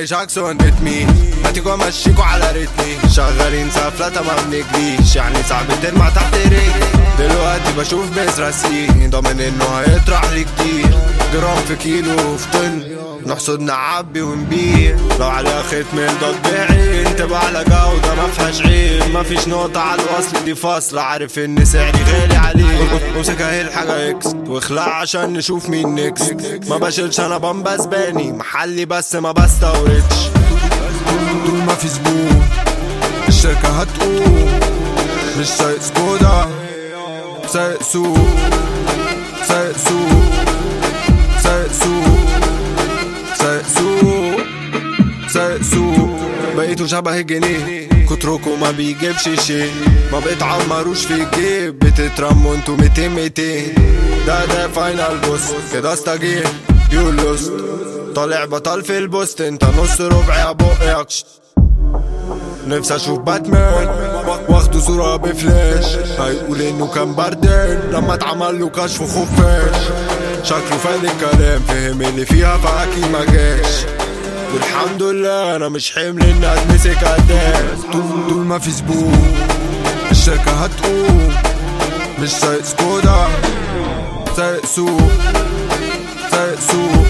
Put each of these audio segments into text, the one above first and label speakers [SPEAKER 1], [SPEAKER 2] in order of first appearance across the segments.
[SPEAKER 1] زي جاكسون ريتمي، هاتيكوا امشيكوا على ريتمي، شغالين سفلة ما بنجريش، يعني صعب تلمع تحت رجلي. دلوقتي بشوف بذرة سين ضامن انه هيطرح لي كتير، جرام في كيلو في طن، نحصد نعبي ونبيع. لو عليها ختم ده تبيعي تبقى على جودة ما فيهاش عيب، ما فيش نقطة على الوصل دي فاصلة، عارف ان سعري غالي عليه. امسك اهي الحاجة اكس واخلع عشان نشوف مين نكس، ما بشيلش انا بمبس باني محلي بس ما بستوردش. طول ما في زبون الشركة هتقوم، مش سايق سكودا سايق سوق، سايق سوق، سايق سوق، سايق سوق، سايق سوق. بقيتوا شبه الجنيه كتركوا ما بيجيبش شي، ما بتعمروش في الجيب، بتترموا انتوا 200 ده فاينل بوس كده استجيب يولوست، طالع بطل في البوست انت نص ربع يا بقيكش. نفسي اشوف باتمان واخدوا صورة بفلاش، هيقول انه كان بردان لما اتعمل له كشف خفاش، شكله فاد الكلام فهم اللي فيها فاكيد ما جاش. والحمد لله انا مش حمل ان اتمسك قدام. طول ما في زبون الشركة هتقوم، مش سايق سكودا سايق سوق، سايق سوق،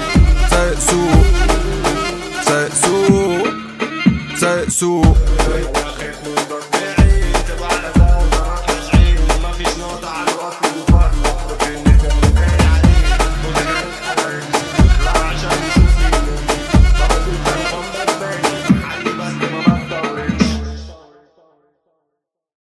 [SPEAKER 1] سايق سوق، سايق سوق، سايق سوق.